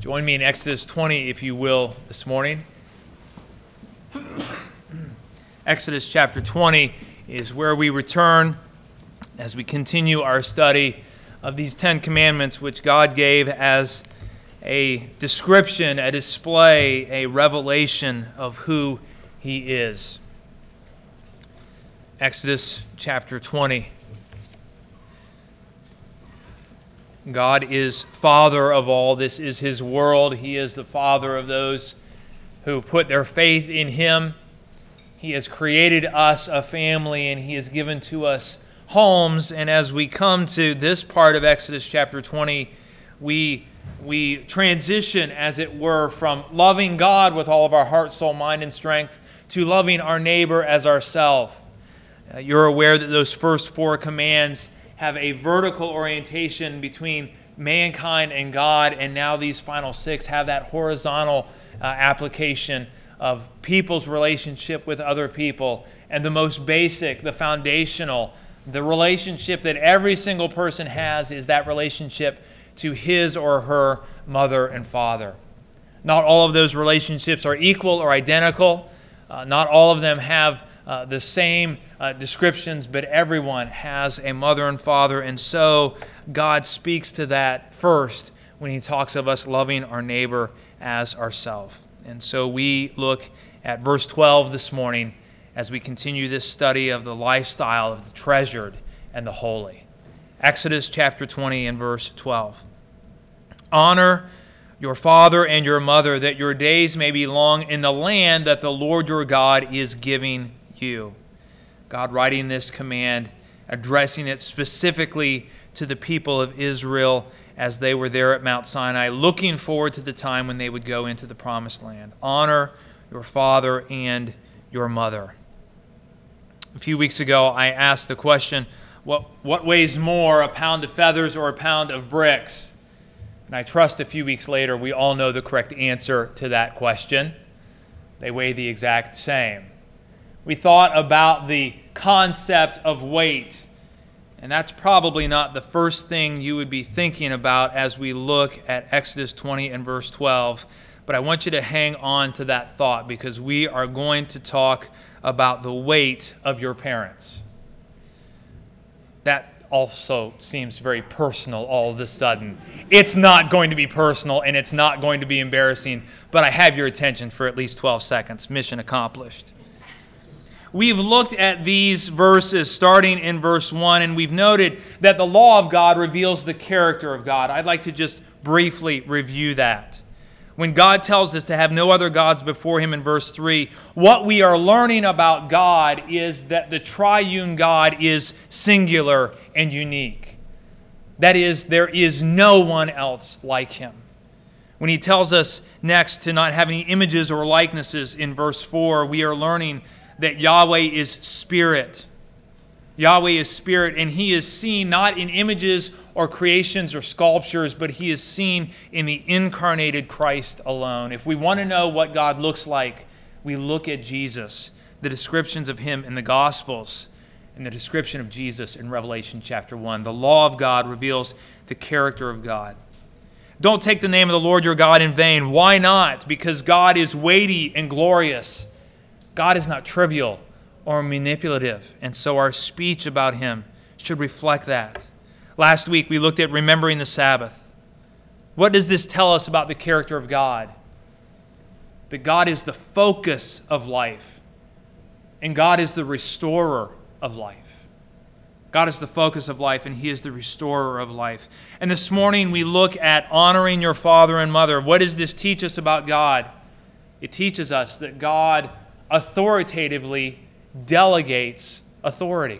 Join me in Exodus 20, if you will, this morning. Exodus chapter 20 is where we return as we continue our study of these 10 commandments which God gave as a description, a display, a revelation of who He is. Exodus chapter 20. God is Father of all. This is His world. He is the Father of those who put their faith in Him. He has created us a family, and He has given to us homes. And as we come to this part of Exodus chapter 20, we transition, as it were, from loving God with all of our heart, soul, mind, and strength to loving our neighbor as ourselves. You're aware that those first 4 commands have a vertical orientation between mankind and God, and now these final 6 have that horizontal application of people's relationship with other people. And the most basic, the foundational, the relationship that every single person has is that relationship to his or her mother and father. Not all of those relationships are equal or identical. Not all of them have the same descriptions, but everyone has a mother and father, and so God speaks to that first when He talks of us loving our neighbor as ourselves. And so we look at verse 12 this morning as we continue this study of the lifestyle of the treasured and the holy. Exodus chapter 20 and verse 12. Honor your father and your mother, that your days may be long in the land that the Lord your God is giving you. God writing this command, addressing it specifically to the people of Israel as they were there at Mount Sinai, looking forward to the time when they would go into the promised land. Honor your father and your mother. A few weeks ago, I asked the question, what weighs more, a pound of feathers or a pound of bricks? And I trust a few weeks later, we all know the correct answer to that question. They weigh the exact same. We thought about the concept of weight, and that's probably not the first thing you would be thinking about as we look at Exodus 20 and verse 12. But I want you to hang on to that thought, because we are going to talk about the weight of your parents. That also seems very personal all of a sudden. It's not going to be personal, and it's not going to be embarrassing, but I have your attention for at least 12 seconds. Mission accomplished. We've looked at these verses starting in verse 1, and we've noted that the law of God reveals the character of God. I'd like to just briefly review that. When God tells us to have no other gods before Him in verse 3, what we are learning about God is that the triune God is singular and unique. That is, there is no one else like Him. When He tells us next to not have any images or likenesses in verse 4, we are learning that Yahweh is Spirit. Yahweh is Spirit, and He is seen not in images or creations or sculptures, but He is seen in the incarnated Christ alone. If we want to know what God looks like, we look at Jesus, the descriptions of Him in the Gospels, and the description of Jesus in Revelation chapter 1. The law of God reveals the character of God. Don't take the name of the Lord your God in vain. Why not? Because God is weighty and glorious. God is not trivial or manipulative, and so our speech about Him should reflect that. Last week we looked at remembering the Sabbath. What does this tell us about the character of God? That God is the focus of life, and God is the restorer of life. God is the focus of life, and He is the restorer of life. And this morning we look at honoring your father and mother. What does this teach us about God? It teaches us that God authoritatively delegates authority.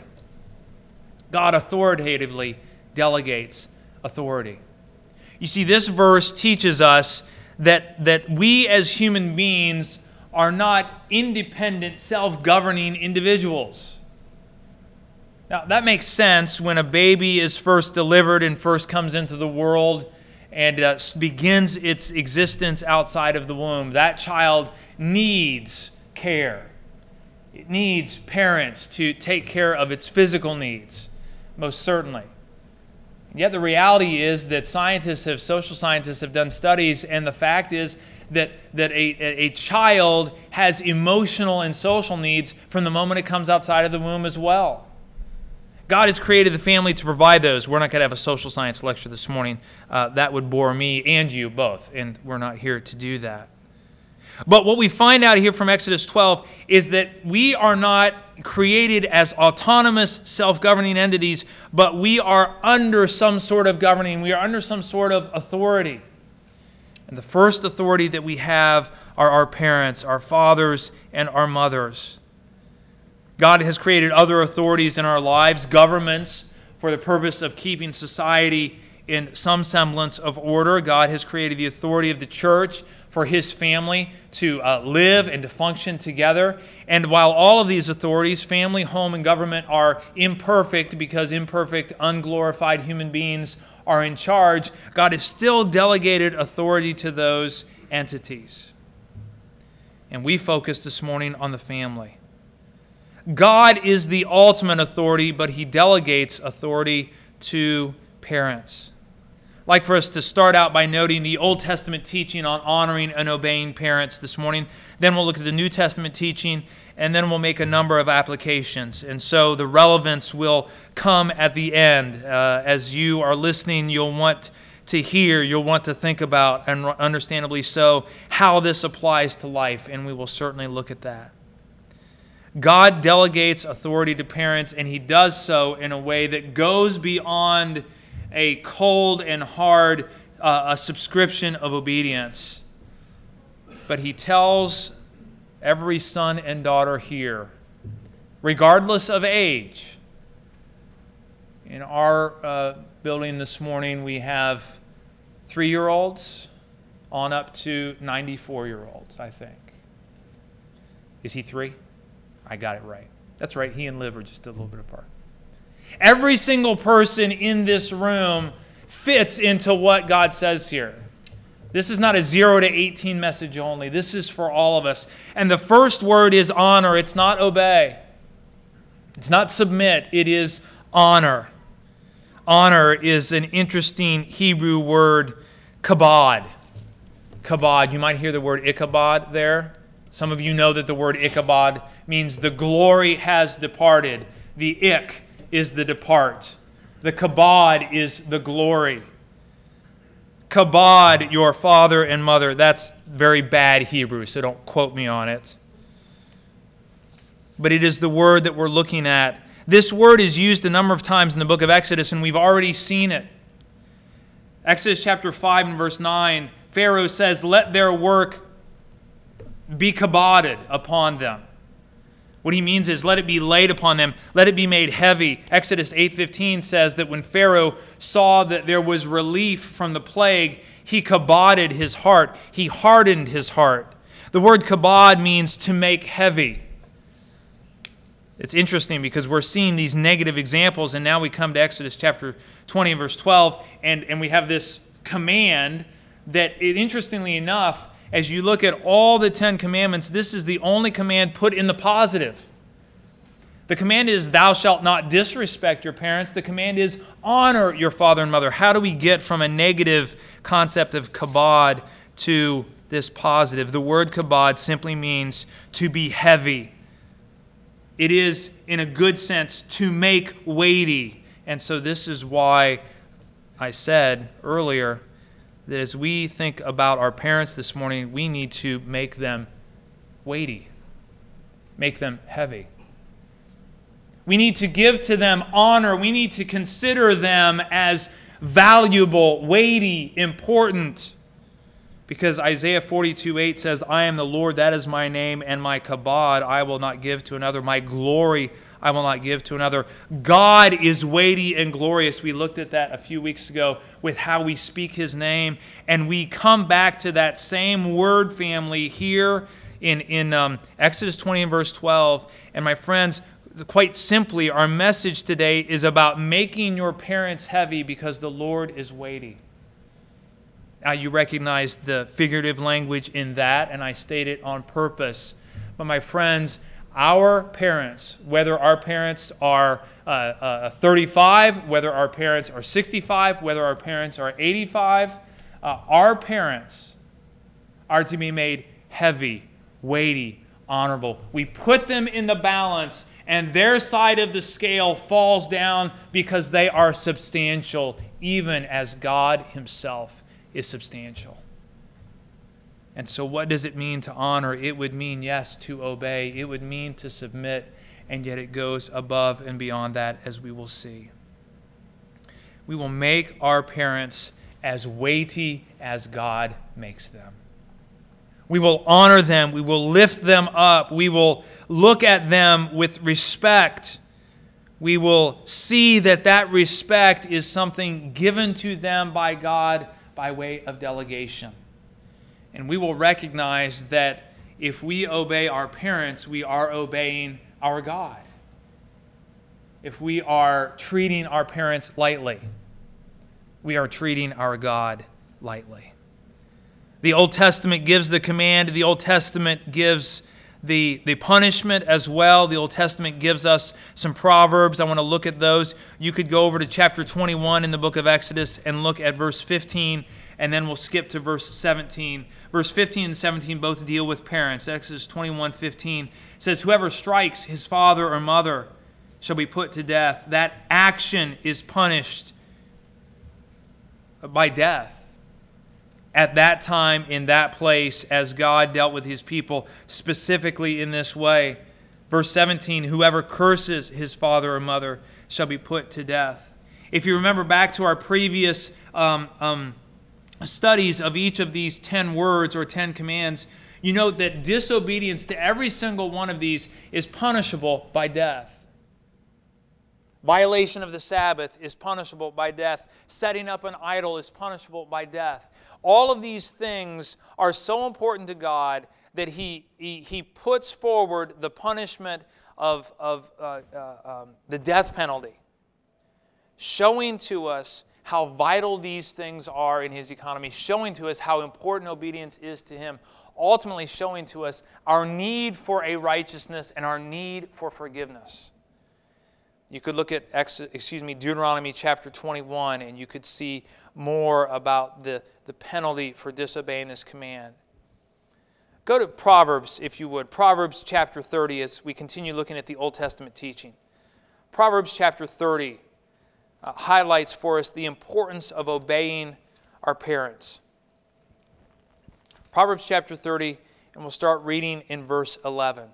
God authoritatively delegates authority. You see, this verse teaches us that we as human beings are not independent, self-governing individuals. Now, that makes sense when a baby is first delivered and first comes into the world and begins its existence outside of the womb. That child needs care. It needs parents to take care of its physical needs, most certainly. Yet the reality is that social scientists have done studies, and the fact is that a child has emotional and social needs from the moment it comes outside of the womb as well. God has created the family to provide those. We're not going to have a social science lecture this morning. That would bore me and you both, and we're not here to do that. But what we find out here from Exodus 12 is that we are not created as autonomous, self-governing entities, but we are under some sort of governing. We are under some sort of authority. And the first authority that we have are our parents, our fathers, and our mothers. God has created other authorities in our lives, governments, for the purpose of keeping society in some semblance of order. God has created the authority of the church for His family to live and to function together. And while all of these authorities, family, home, and government, are imperfect because imperfect, unglorified human beings are in charge, God has still delegated authority to those entities. And we focus this morning on the family. God is the ultimate authority, but He delegates authority to parents. I'd like for us to start out by noting the Old Testament teaching on honoring and obeying parents this morning. Then we'll look at the New Testament teaching, and then we'll make a number of applications. And so the relevance will come at the end. As you are listening, you'll want to hear, you'll want to think about, and understandably so, how this applies to life, and we will certainly look at that. God delegates authority to parents, and He does so in a way that goes beyond a cold and hard a subscription of obedience. But He tells every son and daughter here, regardless of age. In our building this morning, we have 3-year-olds on up to 94-year-olds, I think. Is he 3? I got it right. That's right, he and Liv are just a little bit apart. Every single person in this room fits into what God says here. This is not a 0 to 18 message only. This is for all of us. And the first word is honor. It's not obey. It's not submit. It is honor. Honor is an interesting Hebrew word, kabod. Kabod. You might hear the word Ichabod there. Some of you know that the word Ichabod means the glory has departed. The ik is the depart. The kabod is the glory. Kabod, your father and mother. That's very bad Hebrew, so don't quote me on it. But it is the word that we're looking at. This word is used a number of times in the book of Exodus, and we've already seen it. Exodus chapter 5 and verse 9, Pharaoh says, "Let their work be kaboded upon them." What he means is, let it be laid upon them, let it be made heavy. Exodus 8:15 says that when Pharaoh saw that there was relief from the plague, he kaboded his heart. He hardened his heart. The word kabod means to make heavy. It's interesting because we're seeing these negative examples, and now we come to Exodus chapter 20 and verse 12, and we have this command that, interestingly enough, as you look at all the 10 commandments, this is the only command put in the positive. The command is, thou shalt not disrespect your parents. The command is, honor your father and mother. How do we get from a negative concept of kabod to this positive? The word kabod simply means to be heavy. It is, in a good sense, to make weighty. And so this is why I said earlier that as we think about our parents this morning, we need to make them weighty, make them heavy. We need to give to them honor. We need to consider them as valuable, weighty, important. Because Isaiah 42:8 says, I am the Lord, that is my name, and my kabod I will not give to another. My glory I will not give to another. God is weighty and glorious. We looked at that a few weeks ago with how we speak His name. And we come back to that same word family here in Exodus 20 and verse 12. And my friends, quite simply, our message today is about making your parents heavy because the Lord is weighty. Now, you recognize the figurative language in that, and I state it on purpose. But my friends, Our parents, whether our parents are 35, whether our parents are 65, whether our parents are 85, our parents are to be made heavy, weighty, honorable. We put them in the balance, and their side of the scale falls down because they are substantial, even as God himself is substantial. And so what does it mean to honor? It would mean, yes, to obey. It would mean to submit, and yet it goes above and beyond that, as we will see. We will make our parents as weighty as God makes them. We will honor them. We will lift them up. We will look at them with respect. We will see that that respect is something given to them by God by way of delegation. And we will recognize that if we obey our parents, we are obeying our God. If we are treating our parents lightly, we are treating our God lightly. The Old Testament gives the command. The Old Testament gives the punishment as well. The Old Testament gives us some proverbs. I want to look at those. You could go over to chapter 21 in the book of Exodus and look at verse 15, and then we'll skip to verse 17. Verse 15 and 17 both deal with parents. Exodus 21:15 says, "Whoever strikes his father or mother shall be put to death." That action is punished by death. At that time, in that place, as God dealt with his people specifically in this way. Verse 17, "Whoever curses his father or mother shall be put to death." If you remember back to our previous studies of each of these 10 words or 10 commands, you note that disobedience to every single one of these is punishable by death. Violation of the Sabbath is punishable by death. Setting up an idol is punishable by death. All of these things are so important to God that He puts forward the punishment of the death penalty, showing to us how vital these things are in His economy, showing to us how important obedience is to Him, ultimately showing to us our need for a righteousness and our need for forgiveness. You could look at Deuteronomy chapter 21, and you could see more about the penalty for disobeying this command. Go to Proverbs, if you would. Proverbs chapter 30, as we continue looking at the Old Testament teaching. Proverbs chapter 30 highlights for us the importance of obeying our parents. Proverbs chapter 30, and we'll start reading in verse 11.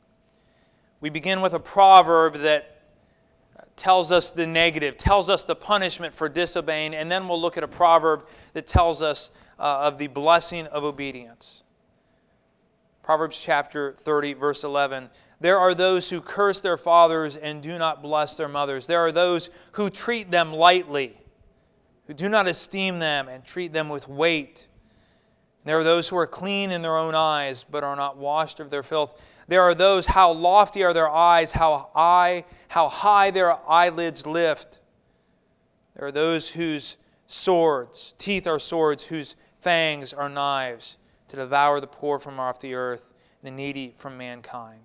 We begin with a proverb that tells us the negative, tells us the punishment for disobeying, and then we'll look at a proverb that tells us of the blessing of obedience. Proverbs chapter 30, verse 11. "There are those who curse their fathers and do not bless their mothers. There are those who treat them lightly, who do not esteem them and treat them with weight. There are those who are clean in their own eyes, but are not washed of their filth. There are those, how lofty are their eyes, how high their eyelids lift. There are those whose teeth are swords, whose fangs are knives, to devour the poor from off the earth, the needy from mankind."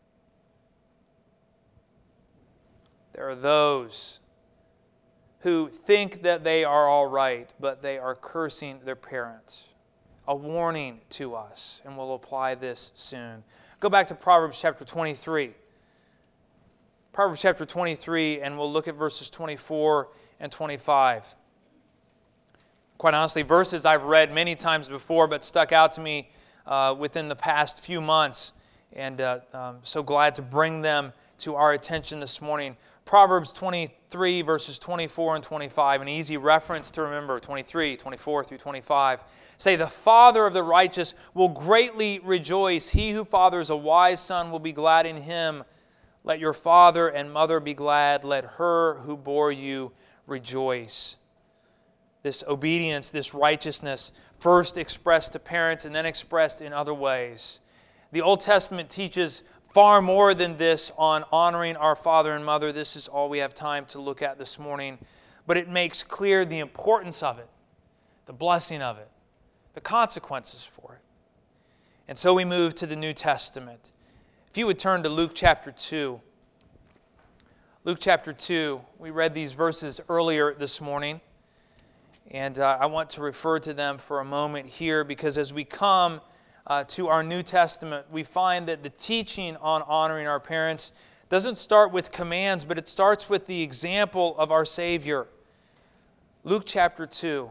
There are those who think that they are all right, but they are cursing their parents. A warning to us, and we'll apply this soon. Go back to Proverbs chapter 23. Proverbs chapter 23, and we'll look at verses 24 and 25. Quite honestly, verses I've read many times before, but stuck out to me within the past few months, and I'm so glad to bring them to our attention this morning. Proverbs 23, verses 24 and 25, an easy reference to remember, 23, 24 through 25. Say, "The father of the righteous will greatly rejoice. He who fathers a wise son will be glad in him. Let your father and mother be glad. Let her who bore you rejoice." This obedience, this righteousness, first expressed to parents and then expressed in other ways. The Old Testament teaches far more than this on honoring our father and mother. This is all we have time to look at this morning. But it makes clear the importance of it, the blessing of it, the consequences for it. And so we move to the New Testament. If you would turn to Luke chapter 2. Luke chapter 2, we read these verses earlier this morning, and I want to refer to them for a moment here because as we come to our New Testament, we find that the teaching on honoring our parents doesn't start with commands, but it starts with the example of our Savior. Luke chapter 2.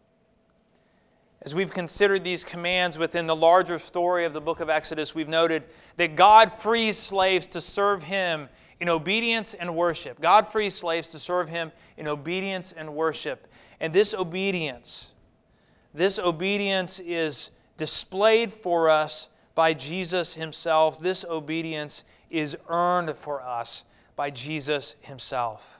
As we've considered these commands within the larger story of the book of Exodus, we've noted that God frees slaves to serve Him in obedience and worship. God frees slaves to serve Him in obedience and worship. And this obedience is displayed for us by Jesus Himself. This obedience is earned for us by Jesus Himself.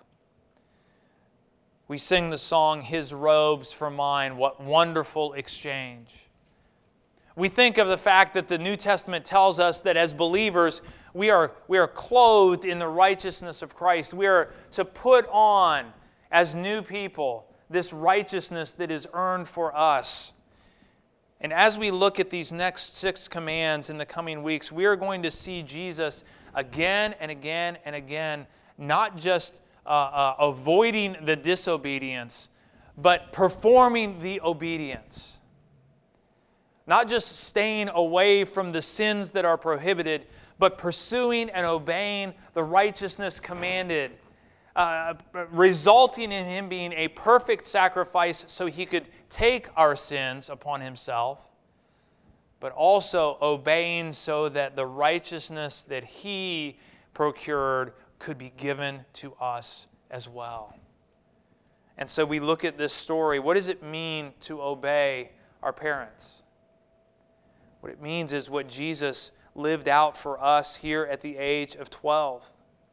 We sing the song, His robes for mine, what wonderful exchange. We think of the fact that the New Testament tells us that as believers, we are clothed in the righteousness of Christ. We are to put on, as new people, this righteousness that is earned for us. And as we look at these next 6 commands in the coming weeks, we are going to see Jesus again and again and again, not just avoiding the disobedience, but performing the obedience. Not just staying away from the sins that are prohibited, but pursuing and obeying the righteousness commanded, resulting in Him being a perfect sacrifice so He could take our sins upon Himself, but also obeying so that the righteousness that He procured could be given to us as well. And so we look at this story. What does it mean to obey our parents? What it means is what Jesus lived out for us here at the age of 12.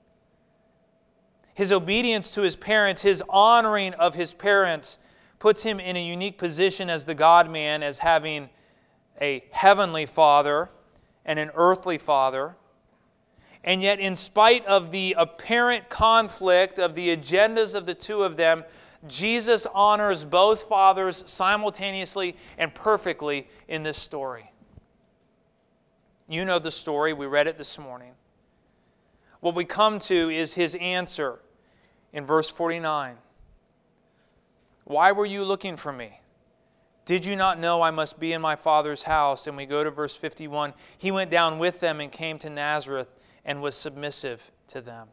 His obedience to His parents, His honoring of His parents, puts Him in a unique position as the God-man, as having a heavenly Father and an earthly Father. And yet, in spite of the apparent conflict of the agendas of the two of them, Jesus honors both fathers simultaneously and perfectly in this story. You know the story. We read it this morning. What we come to is His answer in verse 49. Why were you looking for me? Did you not know I must be in my Father's house? And we go to verse 51. He went down with them and came to Nazareth and was submissive to them.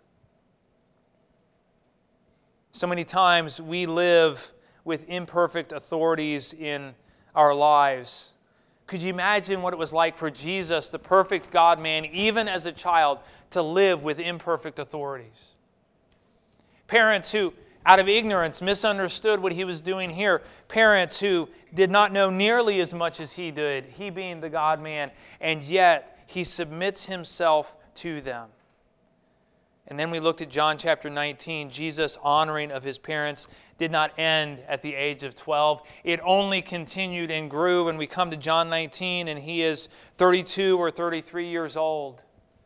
So many times we live with imperfect authorities in our lives. Could you imagine what it was like for Jesus, the perfect God-man, even as a child, to live with imperfect authorities? Parents who, out of ignorance, misunderstood what He was doing here. Parents who did not know nearly as much as He did, He being the God-man, and yet He submits Himself to them. And then we looked at John chapter 19. Jesus' honoring of His parents did not end at the age of 12. It only continued and grew. And we come to John 19 and He is 32 or 33 years old.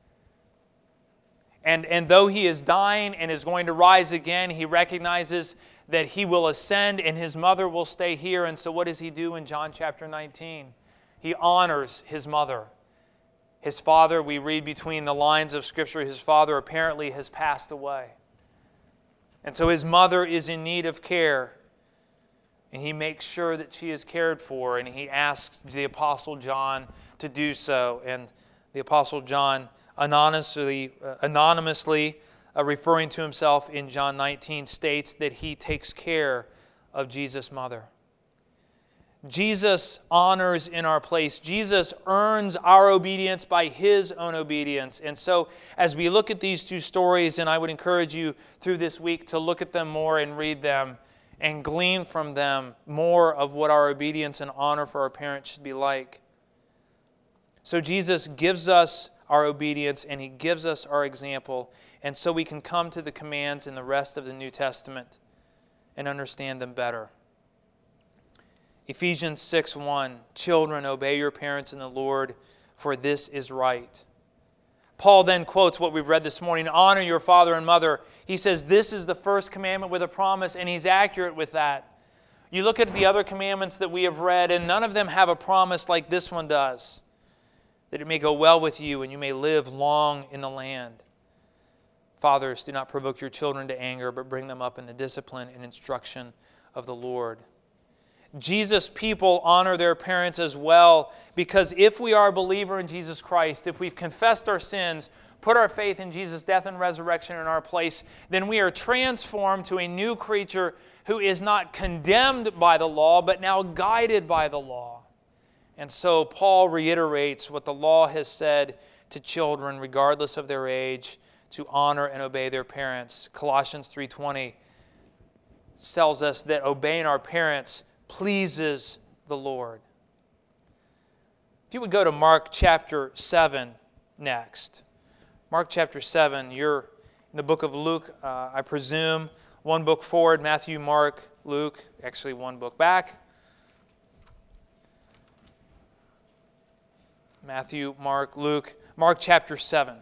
And though He is dying and is going to rise again, He recognizes that He will ascend and His mother will stay here. And so what does He do in John chapter 19? He honors His mother. His father, we read between the lines of Scripture, His father apparently has passed away. And so His mother is in need of care. And He makes sure that she is cared for. And He asks the Apostle John to do so. And the Apostle John anonymously referring to himself in John 19, states that he takes care of Jesus' mother. Jesus honors in our place. Jesus earns our obedience by His own obedience. And so as we look at these two stories, and I would encourage you through this week to look at them more and read them and glean from them more of what our obedience and honor for our parents should be like. So Jesus gives us our obedience and He gives us our example. And so we can come to the commands in the rest of the New Testament and understand them better. Ephesians 6:1, children, obey your parents in the Lord, for this is right. Paul then quotes what we've read this morning, honor your father and mother. He says this is the first commandment with a promise, and he's accurate with that. You look at the other commandments that we have read, and none of them have a promise like this one does. that it may go well with you and you may live long in the land. Fathers, do not provoke your children to anger, but bring them up in the discipline and instruction of the Lord. Jesus' people honor their parents as well, because if we are a believer in Jesus Christ, if we've confessed our sins, put our faith in Jesus' death and resurrection in our place, then we are transformed to a new creature who is not condemned by the law, but now guided by the law. And so Paul reiterates what the law has said to children, regardless of their age, to honor and obey their parents. Colossians 3:20 tells us that obeying our parents pleases the Lord. If you would go to Mark chapter 7 next. Mark chapter 7, you're in the book of Luke, I presume. One book forward, Matthew, Mark, Luke, actually one book back. Matthew, Mark, Luke, Mark chapter 7.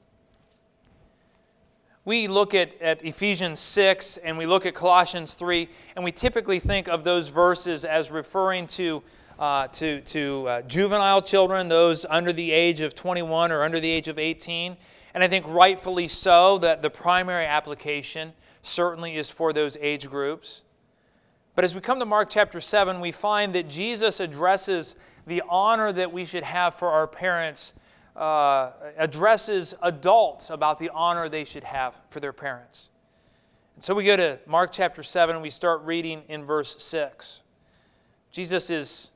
We look at Ephesians 6 and we look at Colossians 3, and we typically think of those verses as referring to juvenile children, those under the age of 21 or under the age of 18. And I think rightfully so that the primary application certainly is for those age groups. But as we come to Mark chapter 7, we find that Jesus addresses the honor that we should have for our parents, addresses adults about the honor they should have for their parents. And so we go to Mark chapter 7 and we start reading in verse 6. Jesus is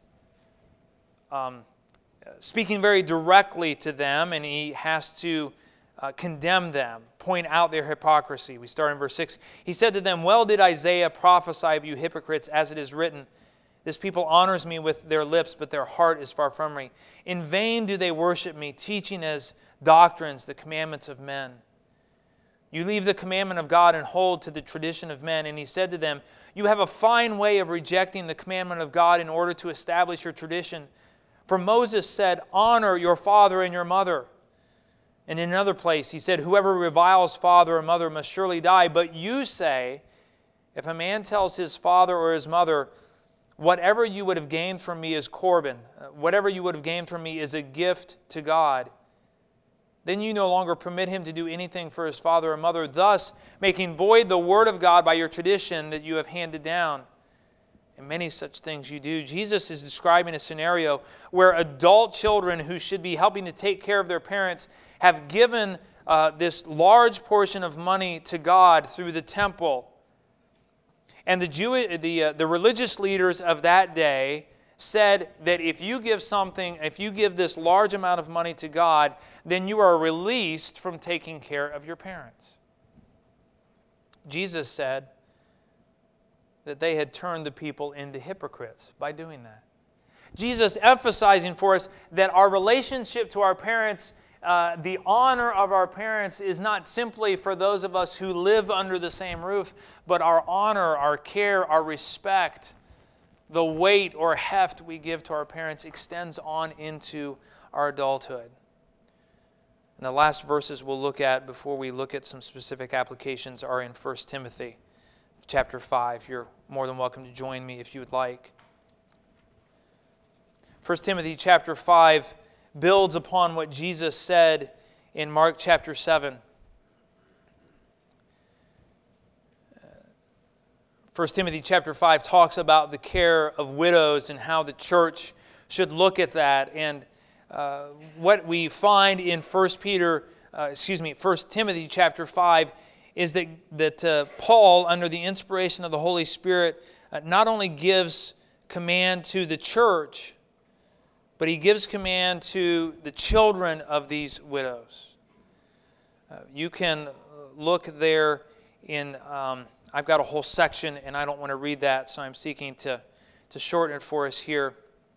speaking very directly to them, and he has to condemn them, point out their hypocrisy. We start in verse 6. He said to them, "Well did Isaiah prophesy of you hypocrites, as it is written, 'This people honors me with their lips, but their heart is far from me. In vain do they worship me, teaching as doctrines the commandments of men. You leave the commandment of God and hold to the tradition of men.' And he said to them, 'You have a fine way of rejecting the commandment of God in order to establish your tradition. For Moses said, honor your father and your mother.' And in another place he said, 'Whoever reviles father or mother must surely die.' But you say, if a man tells his father or his mother, whatever you would have gained from me is Corban, whatever you would have gained from me is a gift to God, then you no longer permit him to do anything for his father or mother, thus making void the word of God by your tradition that you have handed down. And many such things you do." Jesus is describing a scenario where adult children who should be helping to take care of their parents have given this large portion of money to God through the temple. And the religious leaders of that day said that if you give this large amount of money to God, then you are released from taking care of your parents. Jesus said that they had turned the people into hypocrites by doing that. Jesus emphasizing for us that our relationship to our parents, the honor of our parents, is not simply for those of us who live under the same roof, but our honor, our care, our respect, the weight or heft we give to our parents extends on into our adulthood. And the last verses we'll look at before we look at some specific applications are in 1 Timothy chapter 5. You're more than welcome to join me if you would like. 1 Timothy chapter 5 builds upon what Jesus said in Mark chapter 7. 1 Timothy chapter 5 talks about the care of widows and how the church should look at that. And what we find in 1 Timothy chapter 5 is that Paul, under the inspiration of the Holy Spirit, not only gives command to the church, but he gives command to the children of these widows. You can look there in, I've got a whole section and I don't want to read that, so I'm seeking to shorten it for us here.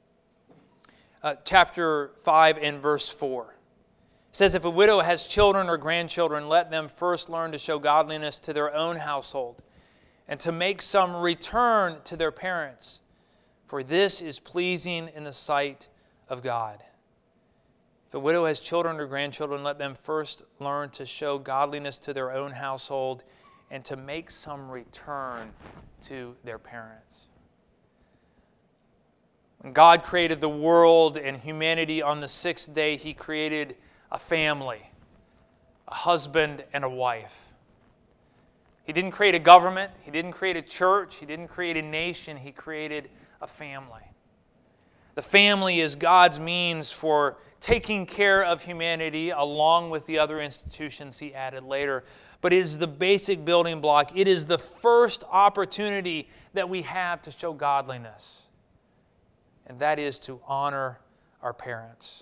Chapter 5 and verse 4. It says, "If a widow has children or grandchildren, let them first learn to show godliness to their own household and to make some return to their parents, for this is pleasing in the sight of God." If a widow has children or grandchildren, let them first learn to show godliness to their own household and to make some return to their parents. When God created the world and humanity on the sixth day, He created a family, a husband and a wife. He didn't create a government. He didn't create a church. He didn't create a nation. He created a family. The family is God's means for taking care of humanity along with the other institutions He added later. But it is the basic building block. It is the first opportunity that we have to show godliness. And that is to honor our parents.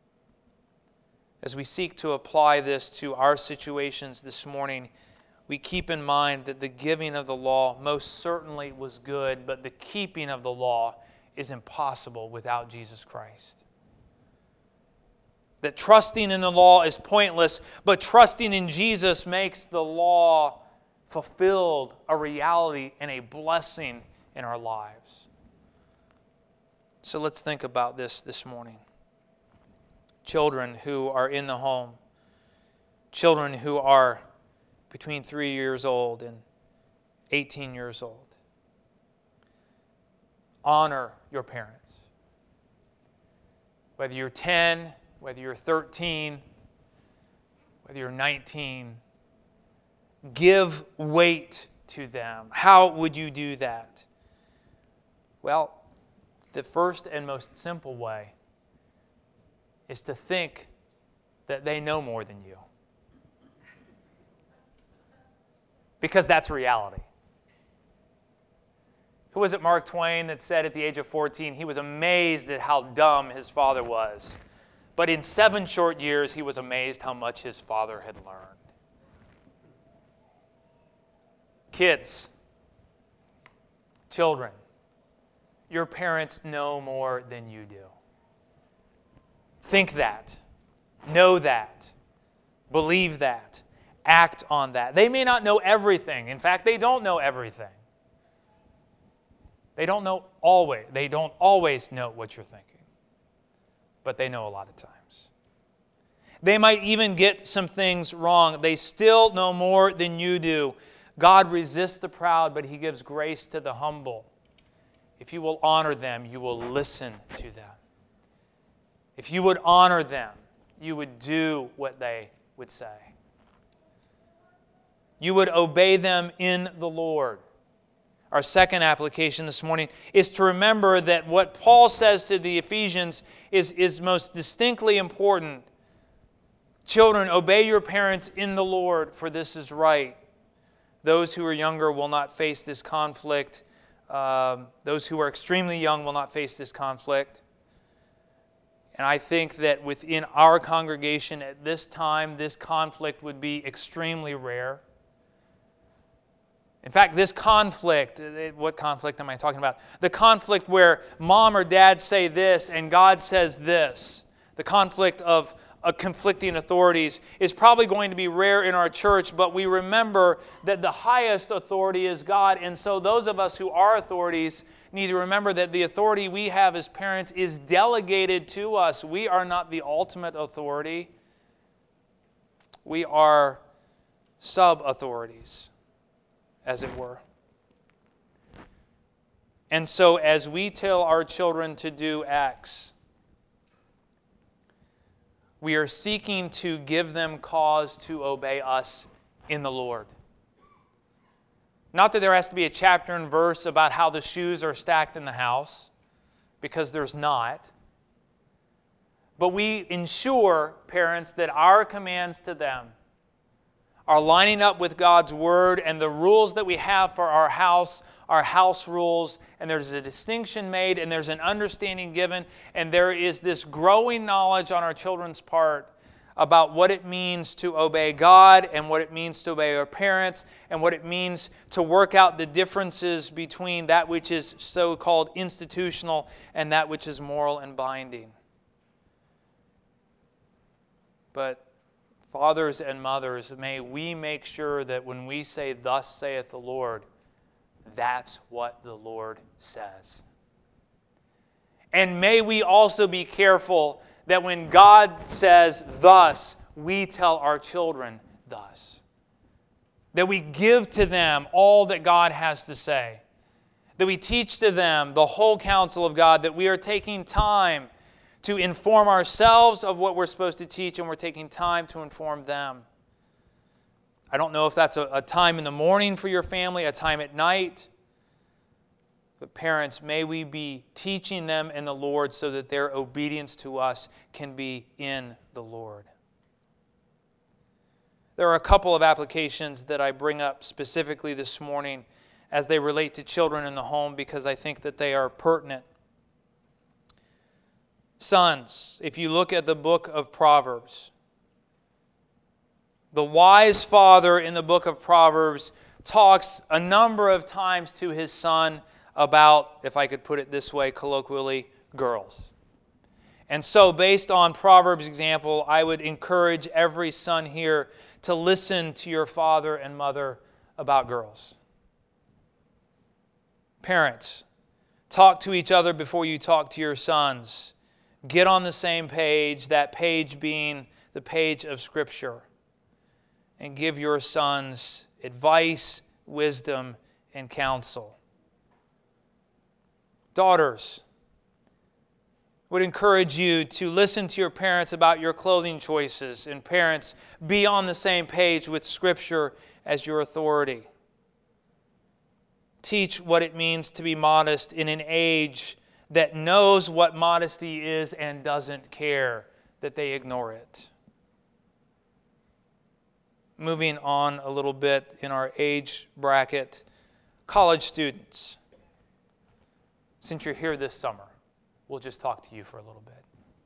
As we seek to apply this to our situations this morning, we keep in mind that the giving of the law most certainly was good, but the keeping of the law is impossible without Jesus Christ. That trusting in the law is pointless, but trusting in Jesus makes the law fulfilled, a reality and a blessing in our lives. So let's think about this morning. Children who are in the home, children who are between 3 years old and 18 years old. Honor your parents. Whether you're 10, whether you're 13, whether you're 19, give weight to them. How would you do that? Well, the first and most simple way is to think that they know more than you. Because that's reality. Who was it, Mark Twain, that said at the age of 14 he was amazed at how dumb his father was. But in 7 short years, he was amazed how much his father had learned. Kids, children, your parents know more than you do. Think that. Know that. Believe that. Act on that. They may not know everything. In fact, they don't know everything. They don't always know what you're thinking. But they know a lot of times. They might even get some things wrong. They still know more than you do. God resists the proud, but He gives grace to the humble. If you will honor them, you will listen to them. If you would honor them, you would do what they would say. You would obey them in the Lord. Our second application this morning is to remember that what Paul says to the Ephesians is most distinctly important. Children, obey your parents in the Lord, for this is right. Those who are younger will not face this conflict. Those who are extremely young will not face this conflict. And I think that within our congregation at this time, this conflict would be extremely rare. In fact, this conflict, what conflict am I talking about? The conflict where mom or dad say this and God says this, the conflict of conflicting authorities is probably going to be rare in our church, but we remember that the highest authority is God, and so those of us who are authorities need to remember that the authority we have as parents is delegated to us. We are not the ultimate authority. We are sub-authorities, as it were. And so as we tell our children to do X, we are seeking to give them cause to obey us in the Lord. Not that there has to be a chapter and verse about how the shoes are stacked in the house, because there's not. But we ensure, parents, that our commands to them are lining up with God's Word and the rules that we have for our house rules, and there's a distinction made and there's an understanding given, and there is this growing knowledge on our children's part about what it means to obey God and what it means to obey our parents and what it means to work out the differences between that which is so-called institutional and that which is moral and binding. But fathers and mothers, may we make sure that when we say, "Thus saith the Lord," that's what the Lord says. And may we also be careful that when God says, "Thus," we tell our children, "Thus." That we give to them all that God has to say. that we teach to them the whole counsel of God, that we are taking time to inform ourselves of what we're supposed to teach, and we're taking time to inform them. I don't know if that's a time in the morning for your family, a time at night. But parents, may we be teaching them in the Lord so that their obedience to us can be in the Lord. There are a couple of applications that I bring up specifically this morning as they relate to children in the home because I think that they are pertinent. Sons, if you look at the book of Proverbs, the wise father in the book of Proverbs talks a number of times to his son about, if I could put it this way colloquially, girls. And so based on Proverbs' example, I would encourage every son here to listen to your father and mother about girls. Parents, talk to each other before you talk to your sons. Get on the same page, that page being the page of Scripture. And give your sons advice, wisdom, and counsel. Daughters, would encourage you to listen to your parents about your clothing choices. And parents, be on the same page with Scripture as your authority. Teach what it means to be modest in an age that knows what modesty is and doesn't care that they ignore it. Moving on a little bit in our age bracket, college students. Since you're here this summer, we'll just talk to you for a little bit.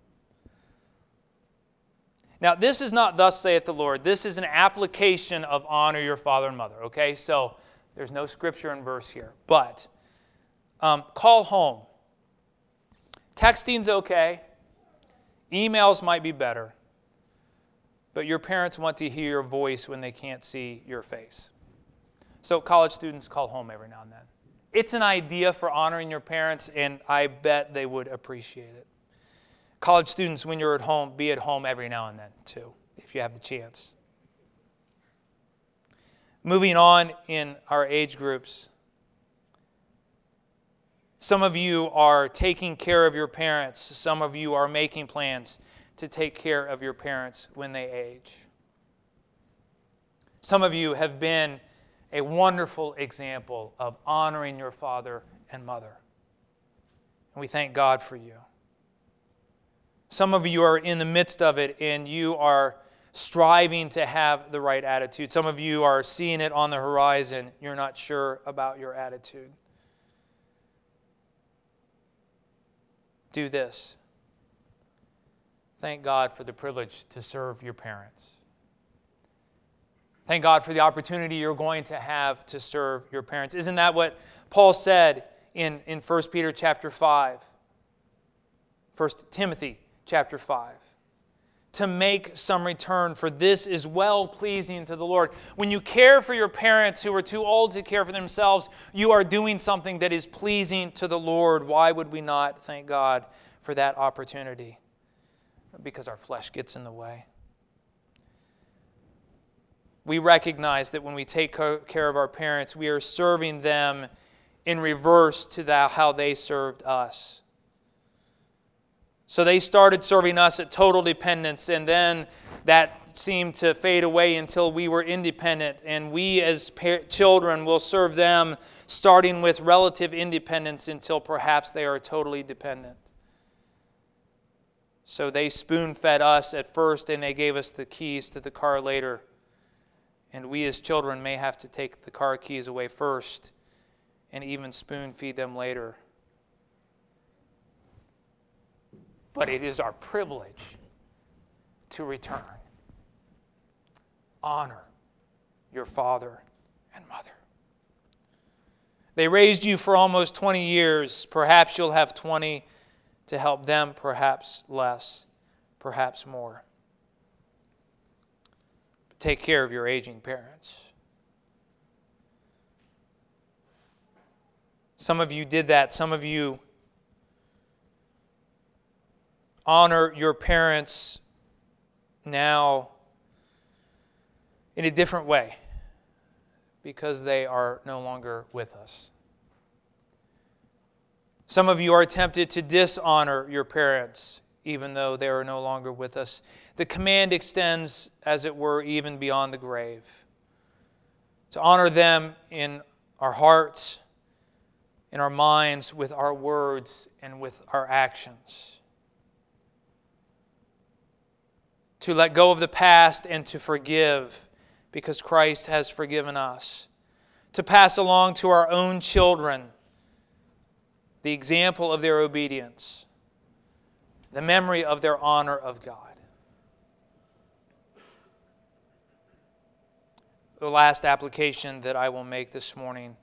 Now, this is not thus saith the Lord. This is an application of honor your father and mother, okay? So there's no scripture and verse here. But call home. Texting's okay. Emails might be better. But your parents want to hear your voice when they can't see your face. So college students, call home every now and then. It's an idea for honoring your parents, and I bet they would appreciate it. College students, when you're at home, be at home every now and then, too, if you have the chance. Moving on in our age groups. Some of you are taking care of your parents. Some of you are making plans to take care of your parents when they age. Some of you have been a wonderful example of honoring your father and mother. And we thank God for you. Some of you are in the midst of it and you are striving to have the right attitude. Some of you are seeing it on the horizon. You're not sure about your attitude. Do this. Thank God for the privilege to serve your parents. Thank God for the opportunity you're going to have to serve your parents. Isn't that what Paul said in 1 Peter chapter 5? 1 Timothy chapter 5. To make some return, for this is well-pleasing to the Lord. When you care for your parents who are too old to care for themselves, you are doing something that is pleasing to the Lord. Why would we not thank God for that opportunity? Because our flesh gets in the way. We recognize that when we take care of our parents, we are serving them in reverse to how they served us. So they started serving us at total dependence, and then that seemed to fade away until we were independent. And we as children will serve them starting with relative independence until perhaps they are totally dependent. So they spoon-fed us at first, and they gave us the keys to the car later. And we as children may have to take the car keys away first and even spoon-feed them later. But it is our privilege to return. Honor your father and mother. They raised you for almost 20 years. Perhaps you'll have 20 to help them, perhaps less, perhaps more. Take care of your aging parents. Some of you did that. Some of you honor your parents now in a different way because they are no longer with us. Some of you are tempted to dishonor your parents, even though they are no longer with us. The command extends, as it were, even beyond the grave. To honor them in our hearts, in our minds, with our words, and with our actions. To let go of the past and to forgive, because Christ has forgiven us. To pass along to our own children the example of their obedience, the memory of their honor of God. The last application that I will make this morning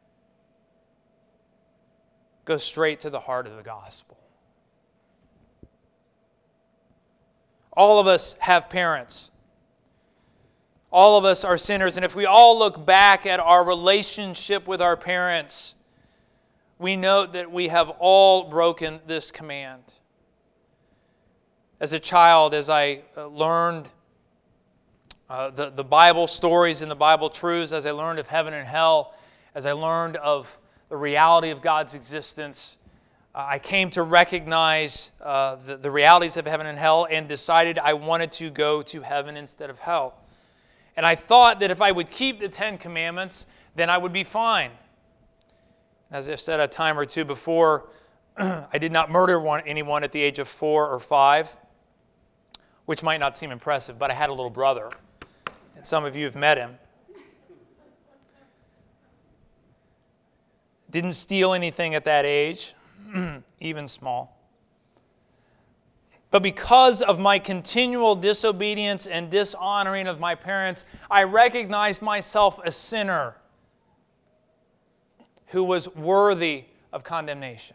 goes straight to the heart of the gospel. All of us have parents. All of us are sinners, and if we all look back at our relationship with our parents, we note that we have all broken this command. As a child, as I learned the Bible stories and the Bible truths, as I learned of heaven and hell, as I learned of the reality of God's existence, I came to recognize the realities of heaven and hell and decided I wanted to go to heaven instead of hell. And I thought that if I would keep the Ten Commandments, then I would be fine. As I've said a time or two before, I did not murder anyone at the age of 4 or 5, which might not seem impressive, but I had a little brother, and some of you have met him. Didn't steal anything at that age, even small. But because of my continual disobedience and dishonoring of my parents, I recognized myself a sinner who was worthy of condemnation.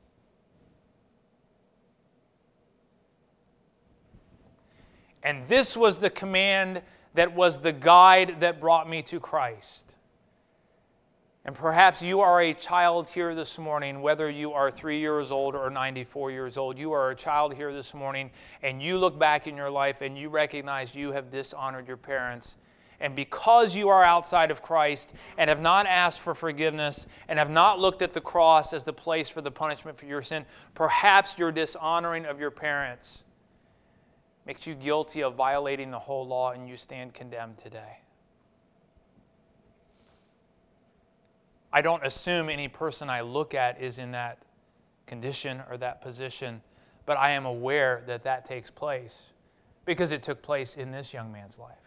And this was the command that was the guide that brought me to Christ. And perhaps you are a child here this morning, whether you are 3 years old or 94 years old. You are a child here this morning, and you look back in your life and you recognize you have dishonored your parents. And because you are outside of Christ and have not asked for forgiveness and have not looked at the cross as the place for the punishment for your sin, perhaps your dishonoring of your parents makes you guilty of violating the whole law and you stand condemned today. I don't assume any person I look at is in that condition or that position, but I am aware that that takes place because it took place in this young man's life.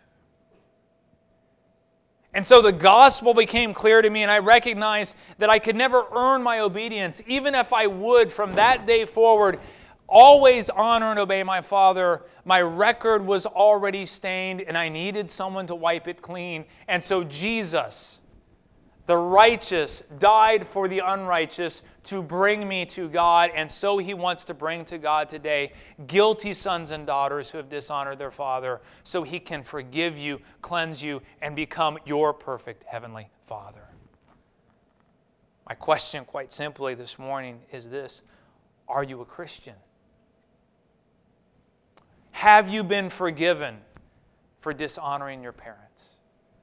And so the gospel became clear to me, and I recognized that I could never earn my obedience, even if I would from that day forward always honor and obey my father. My record was already stained, and I needed someone to wipe it clean. And so Jesus, the righteous, died for the unrighteous to bring me to God, and so He wants to bring to God today guilty sons and daughters who have dishonored their father, so He can forgive you, cleanse you, and become your perfect heavenly Father. My question, quite simply this morning, is this: are you a Christian? Have you been forgiven for dishonoring your parents?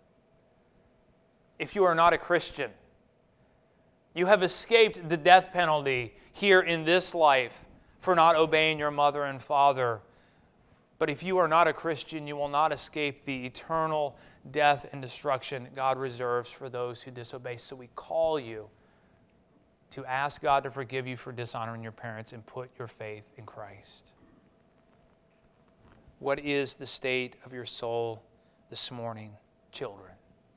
If you are not a Christian, you have escaped the death penalty here in this life for not obeying your mother and father. But if you are not a Christian, you will not escape the eternal death and destruction God reserves for those who disobey. So we call you to ask God to forgive you for dishonoring your parents and put your faith in Christ. What is the state of your soul this morning, children?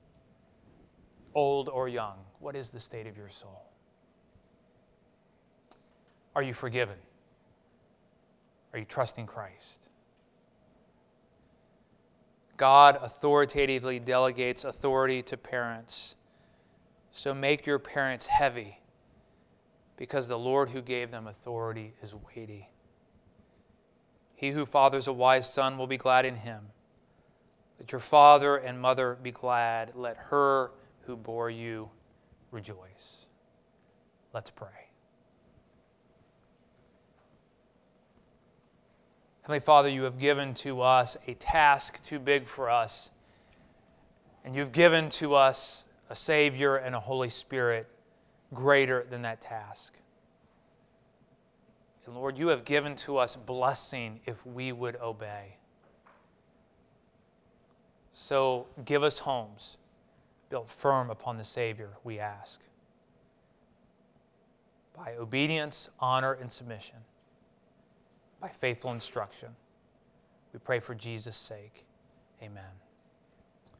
Old or young, what is the state of your soul? Are you forgiven? Are you trusting Christ? God authoritatively delegates authority to parents. So make your parents heavy, because the Lord who gave them authority is weighty. He who fathers a wise son will be glad in him. Let your father and mother be glad. Let her who bore you rejoice. Let's pray. Heavenly Father, you have given to us a task too big for us, and you've given to us a Savior and a Holy Spirit greater than that task. And Lord, you have given to us blessing if we would obey. So give us homes built firm upon the Savior, we ask. By obedience, honor, and submission. By faithful instruction. We pray for Jesus' sake. Amen.